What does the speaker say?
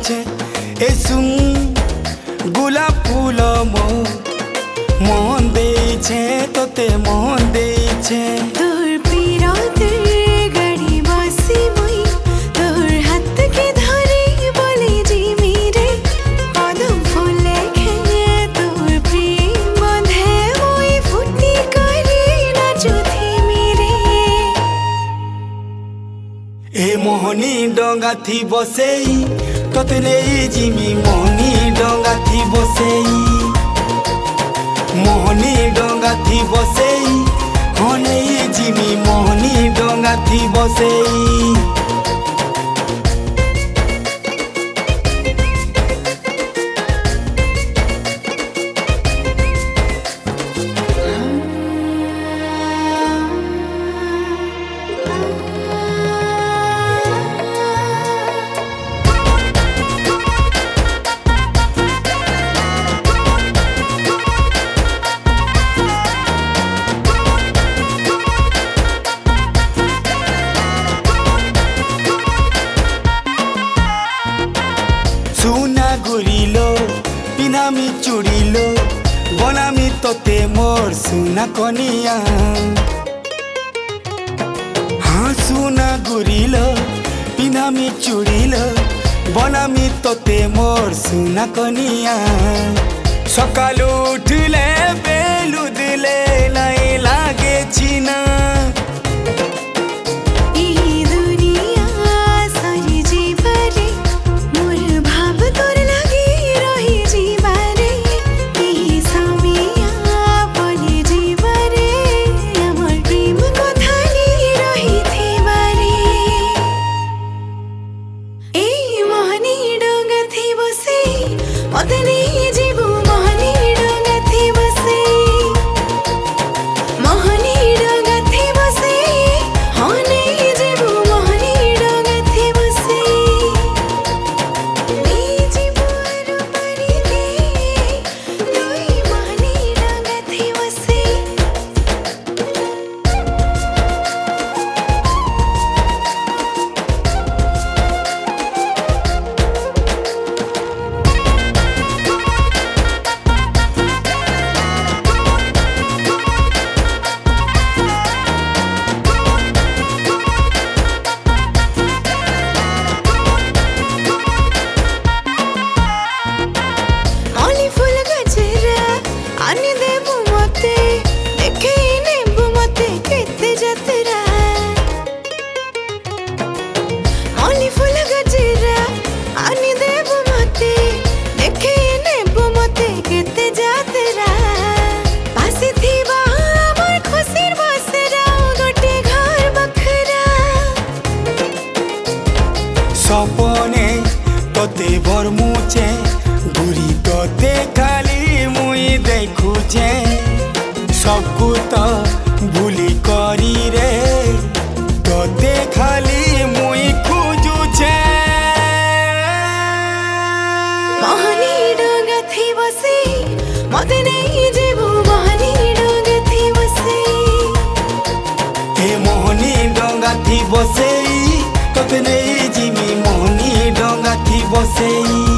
छे ए सुन गोलाप फूल मोहन दे छे तोते मोहन दे छे तोर पीरातेर गाड़ी बासी मुई तोर हाथ के धरे बोले जिमी रे कदम फुले खेले तोर प्रेम बंधे मुई फुटी करे नाचो थिमी रे ए मोहनी डंगा थी बसेई तोते नहीं जिमी मोहनी डंगा थी बसेई मोहनी डंगा थी बसेई हाँ नहीं जिमी मोहनी डंगा थी बसेई सुना गुरिलो पिनामी चुड़िलो बनामी तोते मोर सुना कनिया हाँ सुना गुरिलो पिनामी चुड़िलो बनामी तोते मोर सुना कनिया सकालू उठले बेलू दिले लाई लागे चिना सपने तोते भर मुचे घुरी तोते खाली मुई देखुचे सबको तो भूली करी रे तोते खाली मुई खोजुचे मोहनी डंगा थी बसे मते नहीं जेबू मोहनी डंगा थी बसे ए मोहनी डंगा थी बसेई तोते नहीं जिमी मोहनी डंगा थी बसेई।